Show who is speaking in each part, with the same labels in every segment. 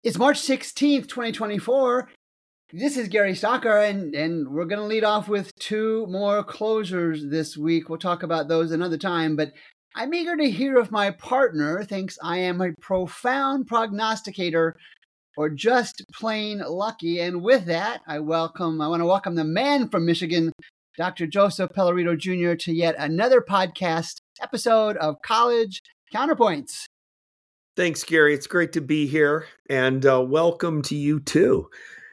Speaker 1: It's March 16th, 2024. This is Gary Stocker, and we're going to lead off with two more closers this week. We'll talk about those another time, but I'm eager to hear if my partner thinks I am a profound prognosticator or just plain lucky. And with that, I want to welcome the man from Michigan, Dr. Joseph Pellerito Jr., to yet another podcast episode of College Counterpoints.
Speaker 2: Thanks, Gary. It's great to be here, and welcome to you too.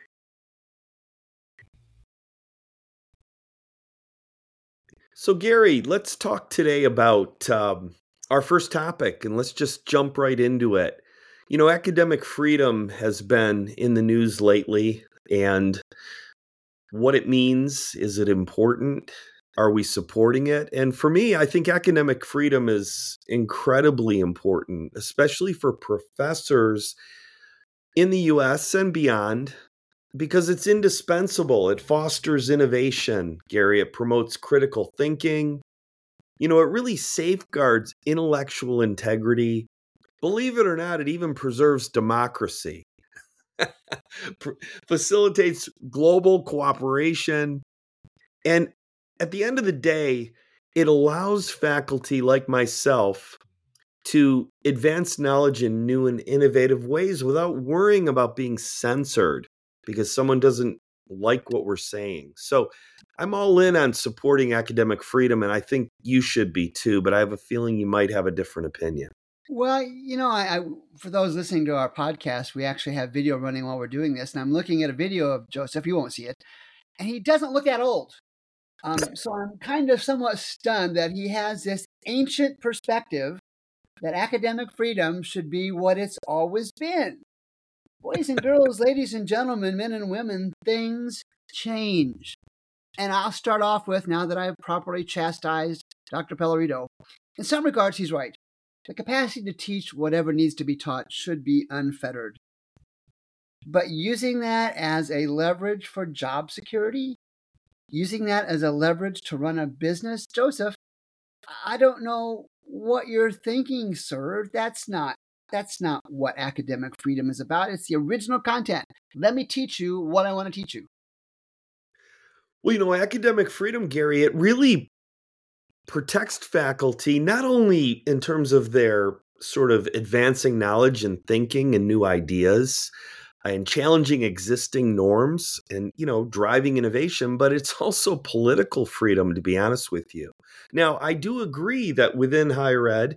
Speaker 2: So, Gary, let's talk today about our first topic, and let's just jump right into it. You know, academic freedom has been in the news lately, and what it means. Is it important? Are we supporting it? And for me, I think academic freedom is incredibly important, especially for professors in the US and beyond, because it's indispensable. It fosters innovation, Gary. It promotes critical thinking. You know, it really safeguards intellectual integrity. Believe it or not, it even preserves democracy, facilitates global cooperation. And at the end of the day, it allows faculty like myself to advance knowledge in new and innovative ways without worrying about being censored because someone doesn't like what we're saying. So I'm all in on supporting academic freedom, and I think you should be too, but I have a feeling you might have a different opinion.
Speaker 1: Well, you know, I for those listening to our podcast, we actually have video running while we're doing this, and I'm looking at a video of Joseph. You won't see it, and he doesn't look that old. So I'm kind of somewhat stunned that he has this ancient perspective that academic freedom should be what it's always been. Boys and girls, ladies and gentlemen, men and women, things change. And I'll start off with, now that I've properly chastised Dr. Pellerito, in some regards, he's right. The capacity to teach whatever needs to be taught should be unfettered. But using that as a leverage for job security, using that as a leverage to run a business, Joseph, I don't know what you're thinking, sir. That's not what academic freedom is about. It's the original content. Let me teach you what I want to teach you.
Speaker 2: Well, you know, academic freedom, Gary, it really protects faculty, not only in terms of their sort of advancing knowledge and thinking and new ideas and challenging existing norms and, you know, driving innovation, but it's also political freedom, to be honest with you. Now, I do agree that within higher ed,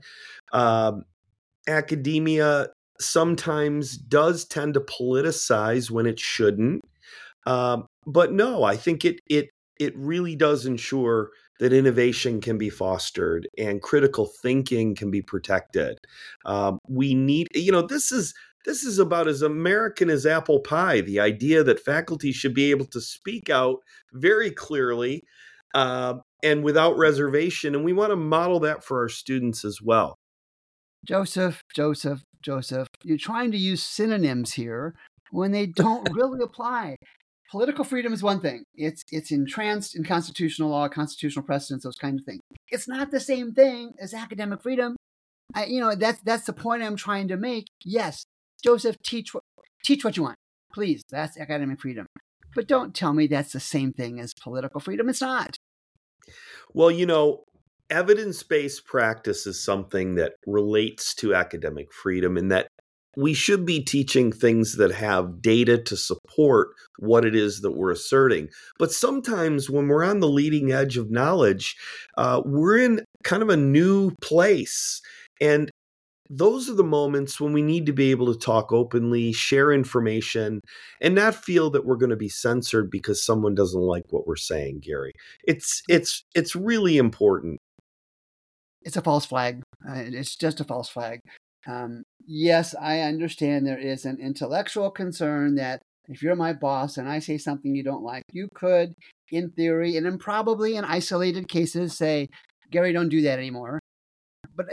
Speaker 2: academia sometimes does tend to politicize when it shouldn't. But no, I think it really does ensure that innovation can be fostered and critical thinking can be protected. We need, you know, this is about as American as apple pie. The idea that faculty should be able to speak out very clearly and without reservation, and we want to model that for our students as well.
Speaker 1: Joseph, you're trying to use synonyms here when they don't really apply. Political freedom is one thing. It's entranced in constitutional law, constitutional precedents, those kinds of things. It's not the same thing as academic freedom. That's the point I'm trying to make. Yes, Joseph, teach what you want. Please, that's academic freedom. But don't tell me that's the same thing as political freedom. It's not.
Speaker 2: Well, you know, evidence-based practice is something that relates to academic freedom, in that we should be teaching things that have data to support what it is that we're asserting. But sometimes when we're on the leading edge of knowledge, we're in kind of a new place. And those are the moments when we need to be able to talk openly, share information, and not feel that we're going to be censored because someone doesn't like what we're saying, Gary. It's really important.
Speaker 1: It's a false flag. It's just a false flag. Yes, I understand there is an intellectual concern that if you're my boss and I say something you don't like, you could, in theory, and then probably in isolated cases, say, Gary, don't do that anymore. But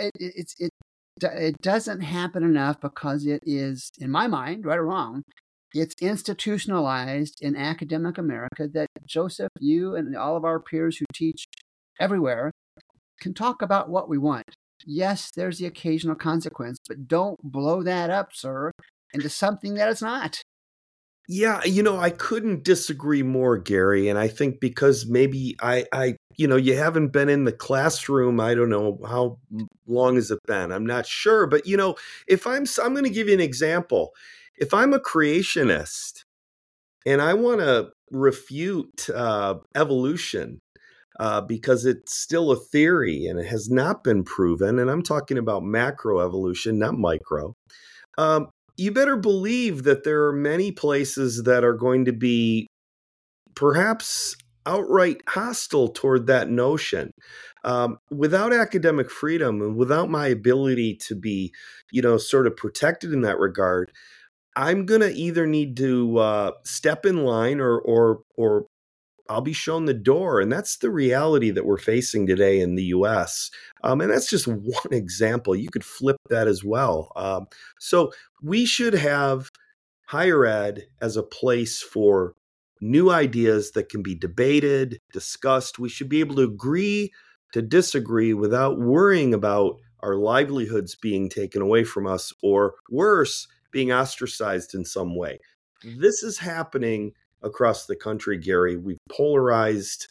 Speaker 1: it doesn't happen enough because it is, in my mind, right or wrong, it's institutionalized in academic America that Joseph, you, and all of our peers who teach everywhere can talk about what we want. Yes, there's the occasional consequence, but don't blow that up, sir. into something that it's not.
Speaker 2: Yeah, I couldn't disagree more, Gary. And I think because maybe you haven't been in the classroom. I don't know how long has it been. I'm not sure. But, if I'm going to give you an example. If I'm a creationist and I want to refute evolution because it's still a theory and it has not been proven, and I'm talking about macro evolution, not micro. You better believe that there are many places that are going to be perhaps outright hostile toward that notion. Without academic freedom and without my ability to be, sort of protected in that regard, I'm going to either need to step in line or I'll be shown the door. And that's the reality that we're facing today in the US. And that's just one example. You could flip that as well. So we should have higher ed as a place for new ideas that can be debated, discussed. We should be able to agree to disagree without worrying about our livelihoods being taken away from us, or worse, being ostracized in some way. This is happening across the country, Gary. We've polarized,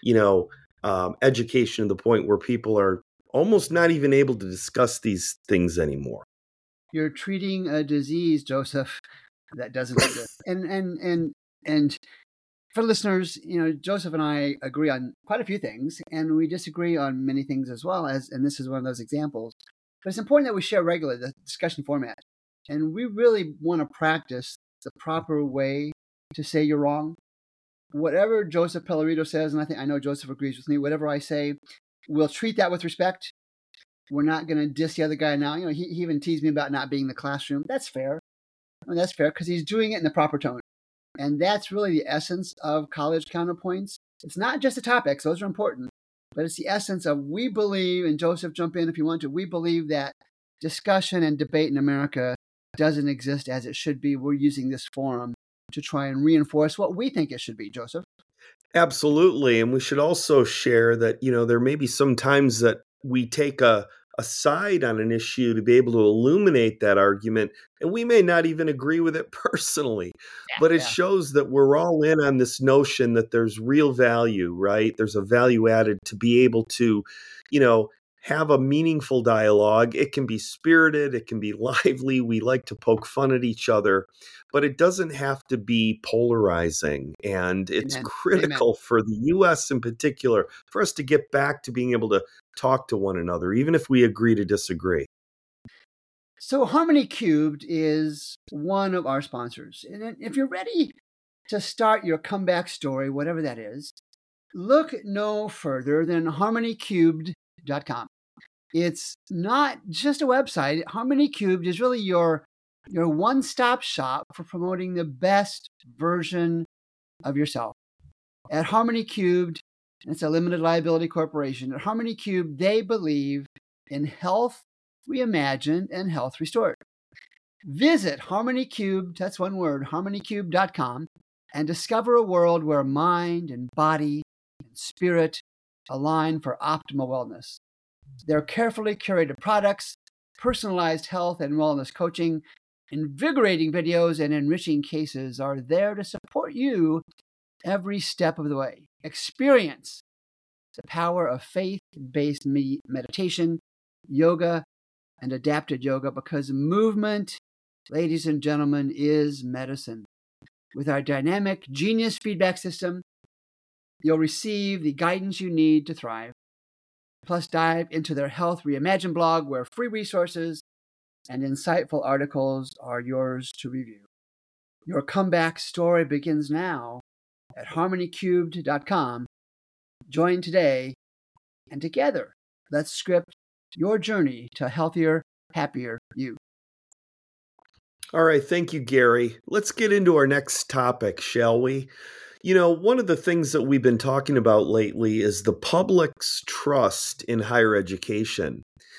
Speaker 2: education to the point where people are almost not even able to discuss these things anymore.
Speaker 1: You're treating a disease, Joseph, that doesn't exist. And for listeners, Joseph and I agree on quite a few things, and we disagree on many things as well. And this is one of those examples. But it's important that we share regularly the discussion format, and we really want to practice the proper way to say you're wrong. Whatever Joseph Pellerito says, and I know Joseph agrees with me, whatever I say, we'll treat that with respect. We're not going to diss the other guy now. He even teased me about not being in the classroom. That's fair. That's fair because he's doing it in the proper tone. And that's really the essence of college counterpoints. It's not just the topics, those are important, but it's the essence of we believe, and Joseph, jump in if you want to, we believe that discussion and debate in America doesn't exist as it should be. We're using this forum to try and reinforce what we think it should be, Joseph.
Speaker 2: Absolutely. And we should also share that, there may be some times that we take a side on an issue to be able to illuminate that argument, and we may not even agree with it personally, but it shows that we're all in on this notion that there's real value, right? There's a value added to be able to, have a meaningful dialogue. It can be spirited, it can be lively. We like to poke fun at each other, but it doesn't have to be polarizing. And it's critical for the U.S. in particular for us to get back to being able to talk to one another, even if we agree to disagree.
Speaker 1: So Harmony Cubed is one of our sponsors. And if you're ready to start your comeback story, whatever that is, look no further than harmonycubed.com. It's not just a website. Harmony Cubed is really your one-stop shop for promoting the best version of yourself. At Harmony Cubed, it's a limited liability corporation. At Harmony Cubed, they believe in health reimagined and health restored. Visit Harmony Cubed, that's one word, harmonycubed.com, and discover a world where mind and body and spirit align for optimal wellness. Their carefully curated products, personalized health and wellness coaching, invigorating videos, and enriching cases are there to support you every step of the way. Experience the power of faith-based meditation, yoga, and adapted yoga, because movement, ladies and gentlemen, is medicine. With our dynamic Genius feedback system, you'll receive the guidance you need to thrive. Plus, dive into their Health Reimagined blog, where free resources and insightful articles are yours to review. Your comeback story begins now at harmonycubed.com. Join today, and together, let's script your journey to a healthier, happier you.
Speaker 2: All right. Thank you, Gary. Let's get into our next topic, shall we? One of the things that we've been talking about lately is the public's trust in higher education.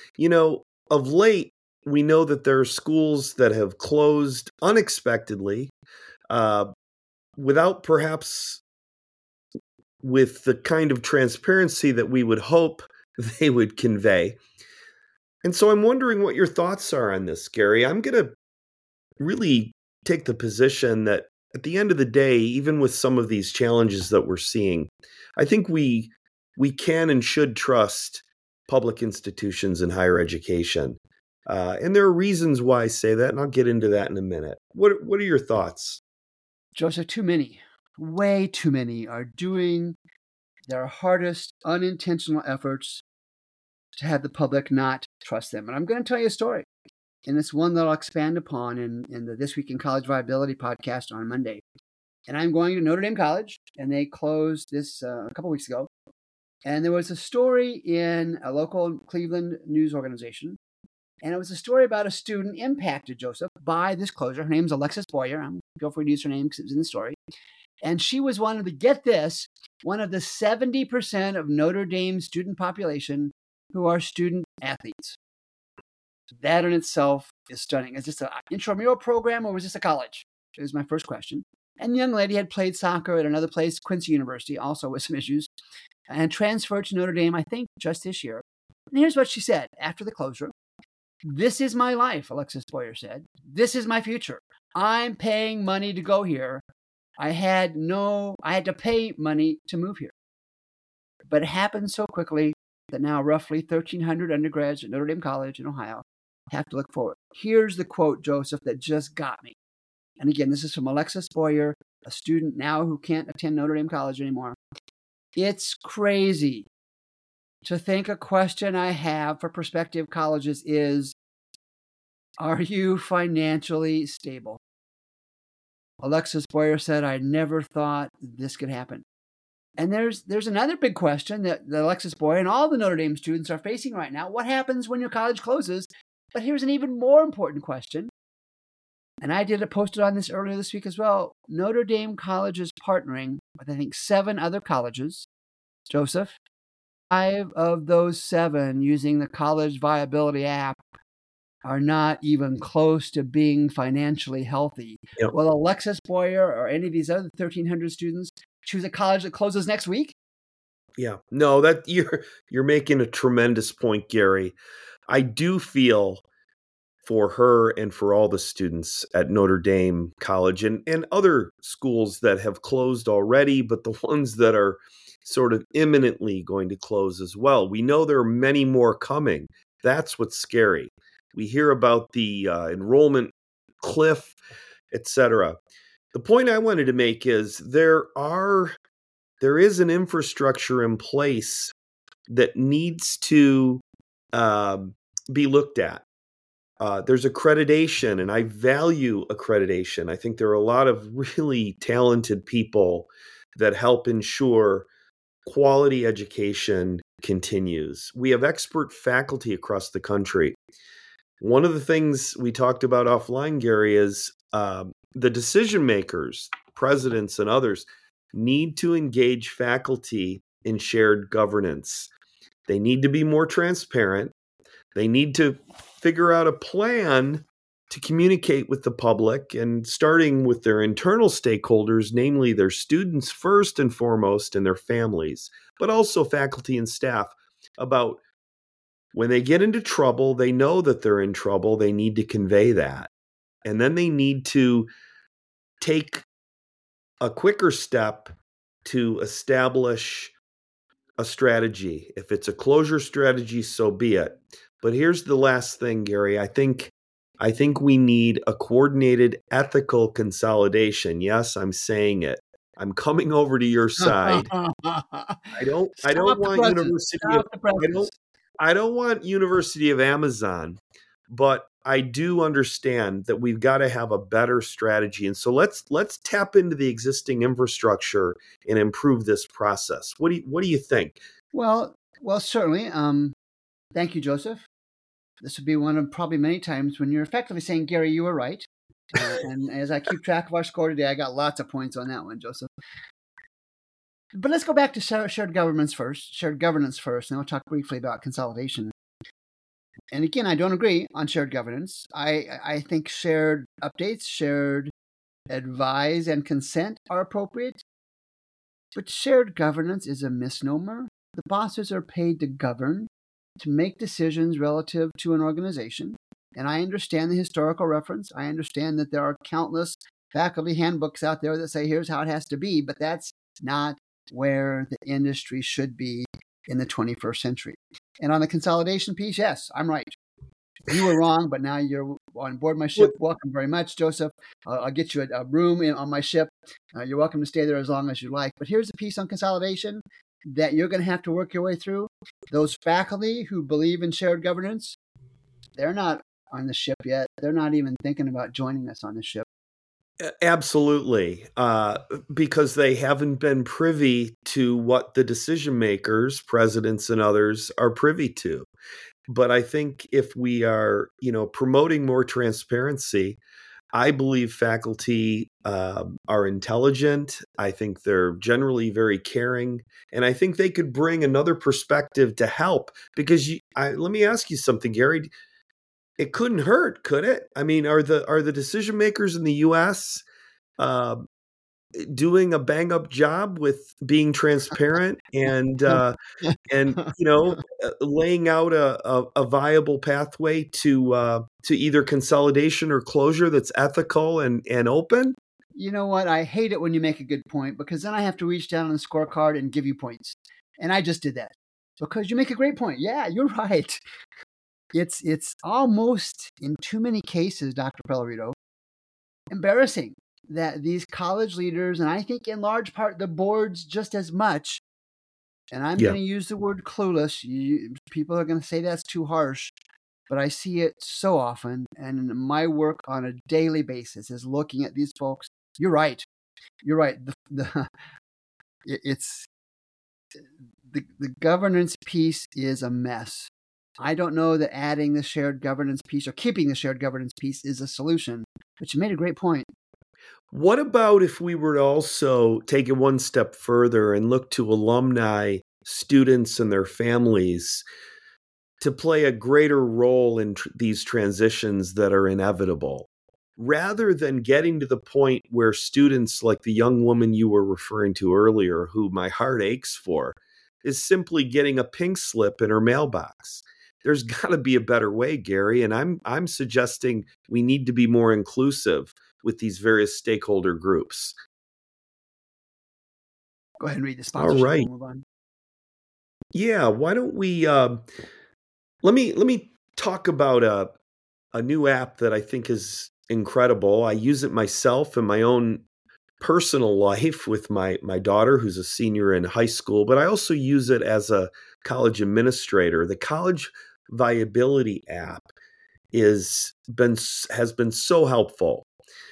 Speaker 2: Of late, we know that there are schools that have closed unexpectedly, without perhaps with the kind of transparency that we would hope they would convey. And so I'm wondering what your thoughts are on this, Gary. I'm going to really take the position that at the end of the day, even with some of these challenges that we're seeing, I think we can and should trust public institutions and higher education. And there are reasons why I say that, and I'll get into that in a minute. What are your thoughts?
Speaker 1: Joseph, too many, way too many are doing their hardest unintentional efforts to have the public not trust them. And I'm going to tell you a story. And it's one that I'll expand upon in the This Week in College Viability podcast on Monday. And I'm going to Notre Dame College, and they closed this a couple weeks ago. And there was a story in a local Cleveland news organization. And it was a story about a student impacted, Joseph, by this closure. Her name's Alexis Boyer. I'm going to use her name because it was in the story. And she was one of the 70% of Notre Dame student population who are student athletes. That in itself is stunning. Is this an intramural program or was this a college? It was my first question. And the young lady had played soccer at another place, Quincy University, also with some issues, and transferred to Notre Dame, I think, just this year. And here's what she said after the closure. "This is my life," Alexis Boyer said. "This is my future. I'm paying money to go here. I had to pay money to move here." But it happened so quickly that now roughly 1,300 undergrads at Notre Dame College in Ohio have to look forward. Here's the quote, Joseph, that just got me. And again, this is from Alexis Boyer, a student now who can't attend Notre Dame College anymore. "It's crazy to think a question I have for prospective colleges is, are you financially stable?" Alexis Boyer said, "I never thought this could happen." And there's another big question that Alexis Boyer and all the Notre Dame students are facing right now. What happens when your college closes? But here's an even more important question. And I posted on this earlier this week as well. Notre Dame College is partnering with, I think, 7 other colleges. Joseph, 5 of those 7 using the College Viability app are not even close to being financially healthy.
Speaker 2: Yep.
Speaker 1: Will Alexis Boyer or any of these other 1,300 students choose a college that closes next week?
Speaker 2: Yeah, no, that you're making a tremendous point, Gary. I do feel for her and for all the students at Notre Dame College and other schools that have closed already, but the ones that are sort of imminently going to close as well. We know there are many more coming. That's what's scary. We hear about the enrollment cliff, etc. The point I wanted to make is there is an infrastructure in place that needs to be looked at. There's accreditation, and I value accreditation. I think there are a lot of really talented people that help ensure quality education continues. We have expert faculty across the country. One of the things we talked about offline, Gary, is the decision makers, presidents and others, need to engage faculty in shared governance. They need to be more transparent. They need to figure out a plan to communicate with the public, and starting with their internal stakeholders, namely their students first and foremost and their families, but also faculty and staff, about when they get into trouble, they know that they're in trouble. They need to convey that. And then they need to take a quicker step to establish a strategy. If it's a closure strategy, so be it. But here's the last thing, Gary. I think we need a coordinated ethical consolidation. Yes, I'm saying it. I'm coming over to your side. I don't want University of Amazon, but I do understand that we've got to have a better strategy. And so let's tap into the existing infrastructure and improve this process. What do you think?
Speaker 1: Well, certainly. Thank you, Joseph. This would be one of probably many times when you're effectively saying, Gary, you were right. And as I keep track of our score today, I got lots of points on that one, Joseph. But let's go back to shared governance first, and we'll talk briefly about consolidation. And again, I don't agree on shared governance. I think shared updates, shared advise and consent are appropriate. But shared governance is a misnomer. The bosses are paid to govern, to make decisions relative to an organization. And I understand the historical reference. I understand that there are countless faculty handbooks out there that say here's how it has to be, but that's not where the industry should be in the 21st century. And on the consolidation piece, yes, I'm right. You were wrong, but now you're on board my ship. Welcome very much, Joseph. I'll get you a room on my ship. You're welcome to stay there as long as you like. But here's the piece on consolidation that you're going to have to work your way through. Those faculty who believe in shared governance, they're not on the ship yet. They're not even thinking about joining us on the ship.
Speaker 2: Absolutely, because they haven't been privy to what the decision makers, presidents and others, are privy to. But I think if we are, promoting more transparency, I believe faculty are intelligent. I think they're generally very caring, and I think they could bring another perspective to help. Because let me ask you something, Gary. It couldn't hurt, could it? I mean, are the decision makers in the U.S. Doing a bang up job with being transparent and laying out a viable pathway to either consolidation or closure that's ethical and open?
Speaker 1: You know what? I hate it when you make a good point, because then I have to reach down on the scorecard and give you points. And I just did that because you make a great point. Yeah, you're right. It's almost, in too many cases, Dr. Pellerito, embarrassing that these college leaders, and I think in large part the boards just as much, and I'm going to use the word clueless. People are going to say that's too harsh, but I see it so often. And my work on a daily basis is looking at these folks. You're right. You're right. It's the governance piece is a mess. I don't know that adding the shared governance piece or keeping the shared governance piece is a solution, but you made a great point.
Speaker 2: What about if we were to also take it one step further and look to alumni, students, and their families to play a greater role in these transitions that are inevitable, rather than getting to the point where students like the young woman you were referring to earlier, who my heart aches for, is simply getting a pink slip in her mailbox? There's got to be a better way, Gary, and I'm suggesting we need to be more inclusive with these various stakeholder groups.
Speaker 1: Go ahead and read the sponsorship.
Speaker 2: All right.
Speaker 1: We'll move on.
Speaker 2: Yeah, why don't we let me talk about a new app that I think is incredible. I use it myself in my own personal life with my daughter, who's a senior in high school, but I also use it as a college administrator. The College Viability app has been so helpful.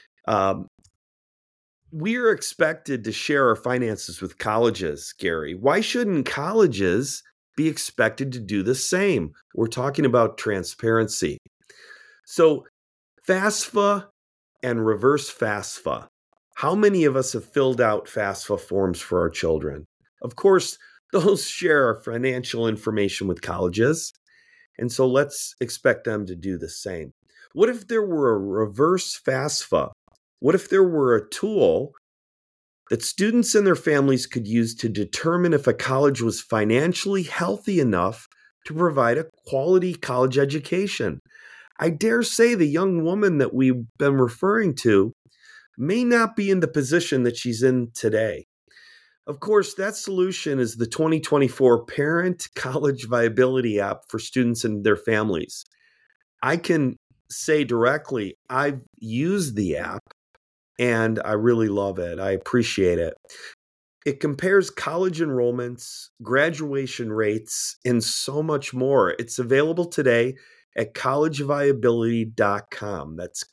Speaker 2: We are expected to share our finances with colleges, Gary. Why shouldn't colleges be expected to do the same? We're talking about transparency. So FAFSA and reverse FAFSA. How many of us have filled out FAFSA forms for our children? Of course, those share our financial information with colleges, and so let's expect them to do the same. What if there were a reverse FAFSA? What if there were a tool that students and their families could use to determine if a college was financially healthy enough to provide a quality college education? I dare say the young woman that we've been referring to may not be in the position that she's in today. Of course, that solution is the 2024 Parent College Viability app for students and their families. I can say directly, I've used the app and I really love it. I appreciate it. It compares college enrollments, graduation rates, and so much more. It's available today at collegeviability.com. That's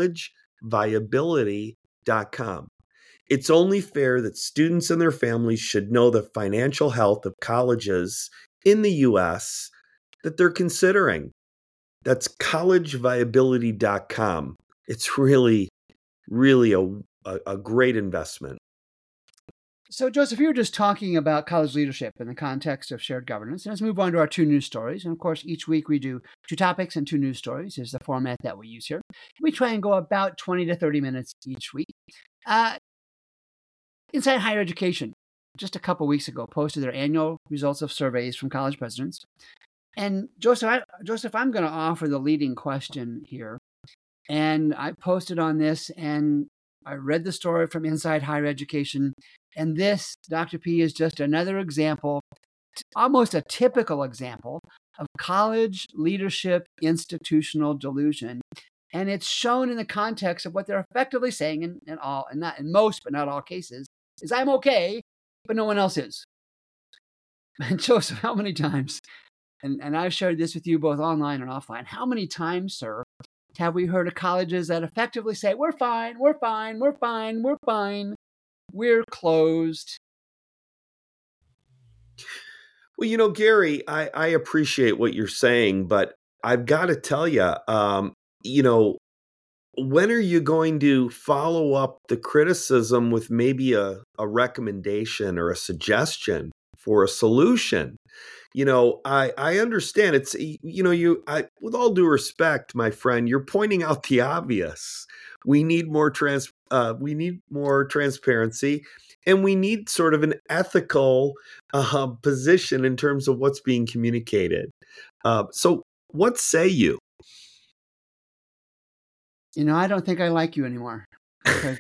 Speaker 2: collegeviability.com. It's only fair that students and their families should know the financial health of colleges in the U.S. that they're considering. That's collegeviability.com. It's really a great investment.
Speaker 1: So, Joseph, you were just talking about college leadership in the context of shared governance. And let's move on to our two news stories. And of course, each week we do two topics and two news stories is the format that we use here. We try and go about 20 to 30 minutes each week. Inside Higher Education, just a couple weeks ago, posted their annual results of surveys from college presidents. And Joseph, I'm going to offer the leading question here. And I posted on this, and I read the story from Inside Higher Education. And this, Dr. P, is just another example, almost a typical example of college leadership institutional delusion. And it's shown in the context of what they're effectively saying in most, but not all cases, is I'm okay, but no one else is. And Joseph, how many times, and I've shared this with you both online and offline, how many times, sir, have we heard of colleges that effectively say, we're fine, we're fine, we're fine, we're fine, we're closed?
Speaker 2: Well, Gary, I appreciate what you're saying, but I've got to tell you, when are you going to follow up the criticism with maybe a recommendation or a suggestion for a solution? I understand it's, with all due respect, my friend, you're pointing out the obvious. We need more transparency, and we need sort of an ethical position in terms of what's being communicated. So what say you?
Speaker 1: I don't think I like you anymore. Because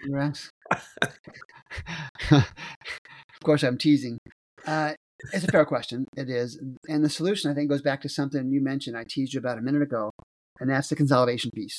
Speaker 1: of course, I'm teasing. It's a fair question. It is. And the solution, I think, goes back to something you mentioned. I teased you about a minute ago, and that's the consolidation piece.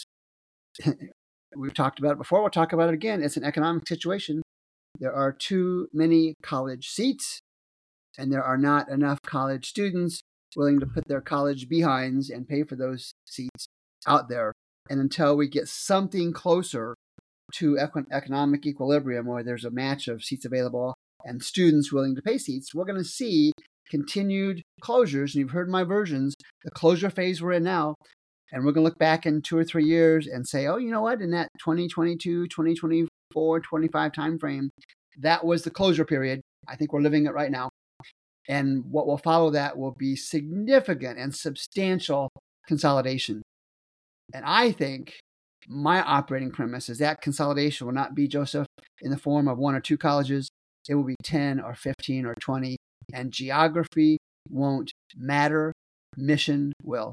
Speaker 1: We've talked about it before. We'll talk about it again. It's an economic situation. There are too many college seats, and there are not enough college students willing to put their college behinds and pay for those seats out there. And until we get something closer to economic equilibrium, where there's a match of seats available and students willing to pay seats, we're going to see continued closures. And you've heard my versions, the closure phase we're in now. And we're going to look back in 2 or 3 years and say, oh, you know what? In that 2022, 2024, 25 timeframe, that was the closure period. I think we're living it right now. And what will follow that will be significant and substantial consolidation. And I think my operating premise is that consolidation will not be, Joseph, in the form of 1 or 2 colleges. It will be 10 or 15 or 20. And geography won't matter. Mission will.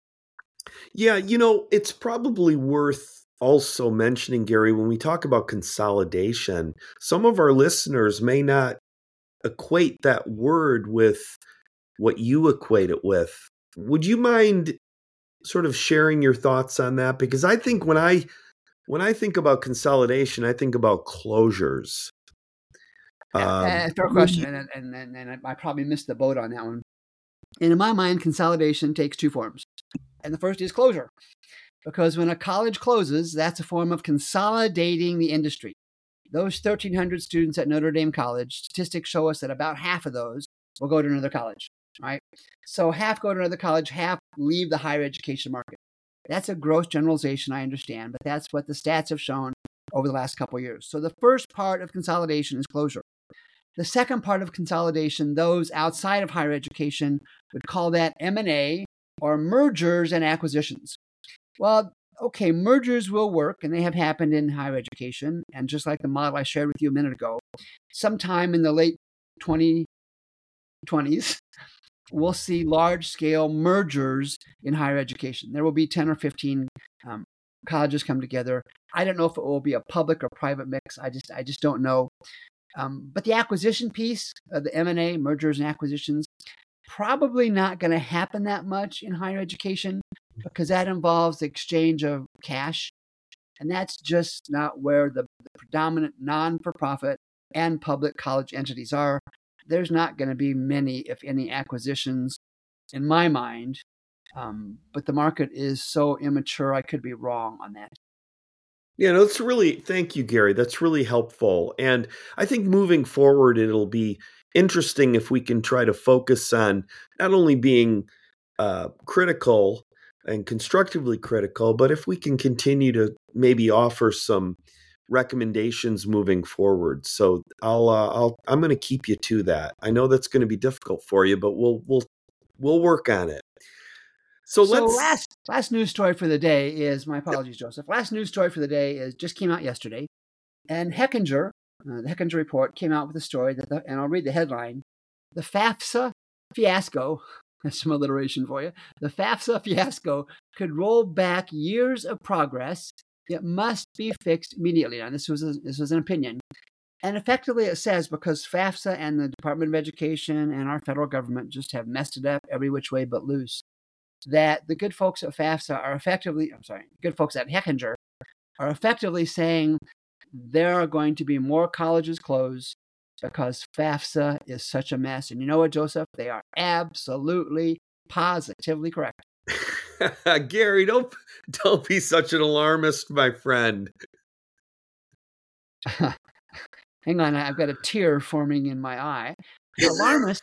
Speaker 2: Yeah, it's probably worth also mentioning, Gary, when we talk about consolidation, some of our listeners may not equate that word with what you equate it with. Would you mind sort of sharing your thoughts on that? Because I think when I think about consolidation, I think about closures.
Speaker 1: Fair question, and I probably missed the boat on that one. And in my mind, consolidation takes 2 forms. And the first is closure. Because when a college closes, that's a form of consolidating the industry. Those 1,300 students at Notre Dame College, statistics show us that about half of those will go to another college, right? So half go to another college, half leave the higher education market. That's a gross generalization, I understand, but that's what the stats have shown over the last couple of years. So the first part of consolidation is closure. The second part of consolidation, those outside of higher education would call that M&A, or mergers and acquisitions. Well, okay, mergers will work, and they have happened in higher education. And just like the model I shared with you a minute ago, sometime in the late 2020s, we'll see large-scale mergers in higher education. There will be 10 or 15 colleges come together. I don't know if it will be a public or private mix. I just don't know. But the acquisition piece of the M&A, mergers and acquisitions, probably not going to happen that much in higher education because that involves the exchange of cash. And that's just not where the predominant non-for-profit and public college entities are. There's not going to be many, if any, acquisitions in my mind. But the market is so immature, I could be wrong on that.
Speaker 2: Yeah, no, thank you, Gary. That's really helpful. And I think moving forward, it'll be interesting if we can try to focus on not only being critical and constructively critical, but if we can continue to maybe offer some recommendations moving forward. So I'm going to keep you to that. I know that's going to be difficult for you, but we'll work on it. So
Speaker 1: last news story for the day is, my apologies, Joseph. Last news story for the day is just came out yesterday, and Hechinger, the Hechinger report came out with a story and I'll read the headline: "The FAFSA fiasco That's some alliteration for you. The FAFSA fiasco could roll back years of progress. It must be fixed immediately. Now, this was an opinion. And effectively it says, because FAFSA and the Department of Education and our federal government just have messed it up every which way but loose, that the good folks at FAFSA are good folks at Hechinger are effectively saying there are going to be more colleges closed because FAFSA is such a mess. And you know what, Joseph? They are absolutely, positively correct.
Speaker 2: Gary, don't be such an alarmist, my friend.
Speaker 1: Hang on, I've got a tear forming in my eye. The alarmist,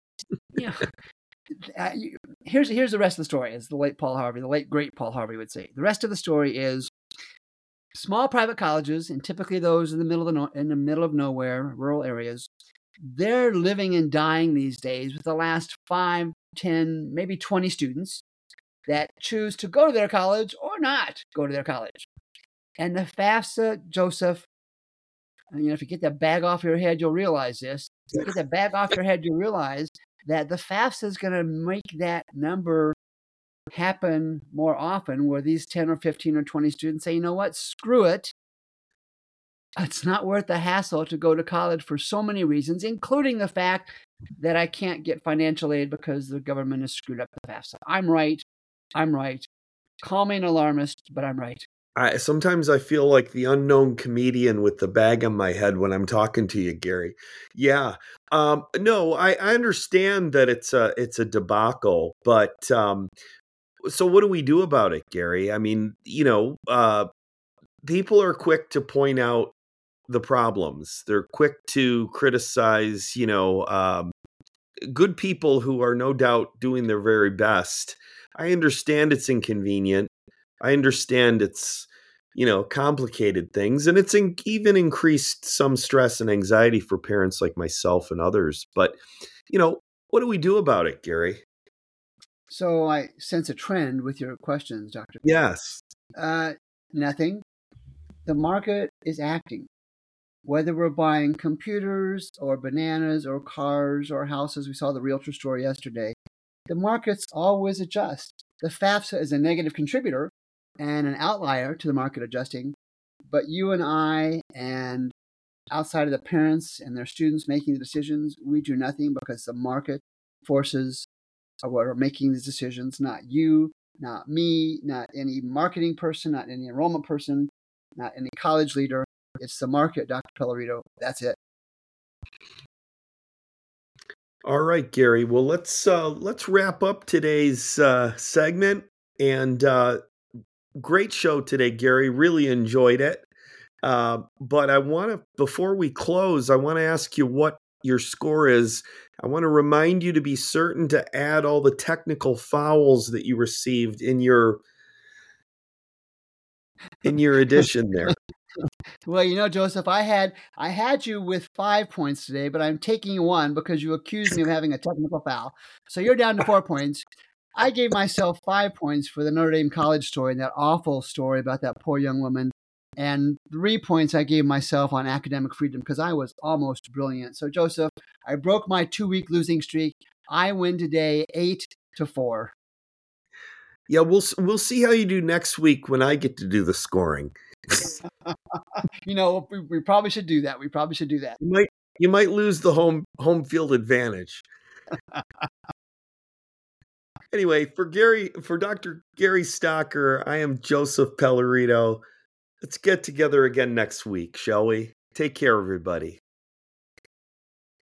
Speaker 1: here's the rest of the story, as the late great Paul Harvey would say. The rest of the story is small private colleges, and typically those in the middle of nowhere, rural areas, they're living and dying these days with the last 5, 10, maybe 20 students that choose to go to their college or not go to their college. And the FAFSA, Joseph, if you get that bag off your head, you'll realize this. If you get that bag off your head, you'll realize that the FAFSA is going to make that number happen more often, where these 10 or 15 or 20 students say, you know what, screw it. It's not worth the hassle to go to college for so many reasons, including the fact that I can't get financial aid because the government has screwed up the FAFSA. I'm right. Call me an alarmist, but I'm right.
Speaker 2: Sometimes I feel like the unknown comedian with the bag on my head when I'm talking to you, Gary. Yeah. No, I understand that it's a debacle, but so what do we do about it, Gary? I mean, people are quick to point out the problems. They're quick to criticize, good people who are no doubt doing their very best. I understand it's inconvenient. I understand it's, complicated things, and it's even increased some stress and anxiety for parents like myself and others. But, what do we do about it, Gary?
Speaker 1: So I sense a trend with your questions, Dr.
Speaker 2: Yes.
Speaker 1: Nothing. The market is acting. Whether we're buying computers or bananas or cars or houses, we saw the realtor story yesterday, the markets always adjust. The FAFSA is a negative contributor and an outlier to the market adjusting, but you and I, and outside of the parents and their students making the decisions, we do nothing because the market forces are what are making these decisions, not you, not me, not any marketing person, not any enrollment person, not any college leader. It's the market, Dr. Pellerito. That's it.
Speaker 2: All right, Gary. Well, let's wrap up today's segment. And great show today, Gary. Really enjoyed it. But before we close, I want to ask you what your score is. I want to remind you to be certain to add all the technical fouls that you received in your edition there.
Speaker 1: Well, Joseph, I had you with 5 points today, but I'm taking 1 because you accused me of having a technical foul. So you're down to 4 points. I gave myself 5 points for the Notre Dame college story, that awful story about that poor young woman. And 3 points I gave myself on academic freedom because I was almost brilliant. So, Joseph, I broke my 2-week losing streak. I win today 8-4.
Speaker 2: Yeah, we'll see how you do next week when I get to do the scoring.
Speaker 1: We probably should do that.
Speaker 2: You might lose the home field advantage. Anyway, for Dr. Gary Stocker, I am Joseph Pellerito. Let's get together again next week, shall we? Take care, everybody.